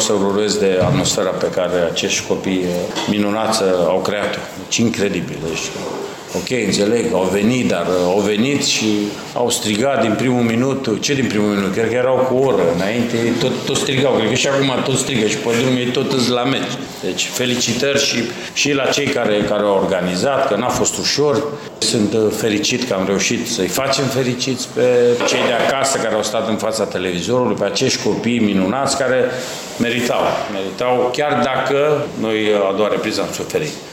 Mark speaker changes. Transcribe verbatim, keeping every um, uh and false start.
Speaker 1: să urmăresc de atmosfera pe care acești copii minunați au creat-o. Deci incredibil. Deci, ok, înțeleg, au venit, dar au venit și au strigat din primul minut. Ce din primul minut? Cred că erau cu o oră înainte, tot, tot strigau. Cred că și acum tot strigă și pe drum ei tot îți la meci. Deci felicitări și, și la cei care, care au organizat, că n-a fost ușor. Sunt fericit că am reușit să-i facem fericiți pe cei de acasă care au stat în fața televizorului, pe acești copii minunați care meritau. Meritau, chiar dacă noi a doua repriză am suferit.